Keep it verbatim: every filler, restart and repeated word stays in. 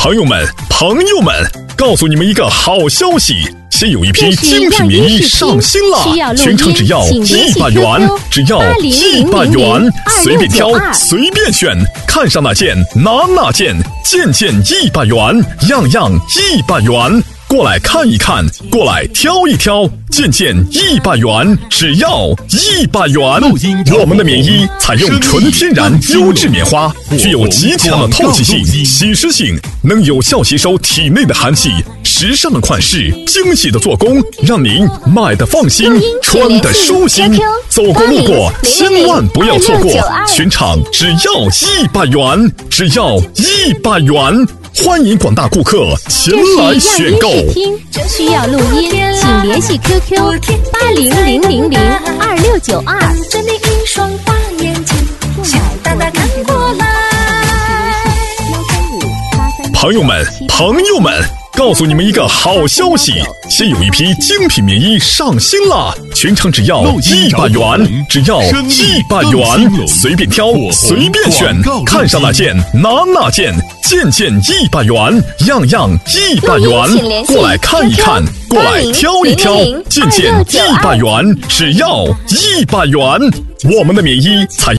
朋友们，朋友们，告诉你们一个好消息，现有一批精品棉衣上新了，全场只要一百元，只要一百元，随便挑，随便选，看上哪件拿哪件，件件一百元，样样一百元。过来看一看，过来挑一挑，件件一百元，只要一百元。我们的棉衣采用纯天然优质棉花，具有极强的透气性、吸湿性，能有效吸收体内的寒气。时尚的款式，精细的做工，让您买的放心，穿的舒心。走过路过，千万不要错过，全场只要一百元，只要一百元。欢迎广大顾客前来选购。 需要录音，请联系 Q Q 八零零零零二六九二。 着你一双大眼睛，小大大看过来。 朋友们，朋友们，告诉你们一个好消息，现有一批精品棉衣上新了，全场只要一百元，只要一百元，随便挑，随便选，看上哪件拿哪件，件件一百元，样样一百元。过来看一看，过来挑一挑，件件一百元，只要一百元。我们的棉衣采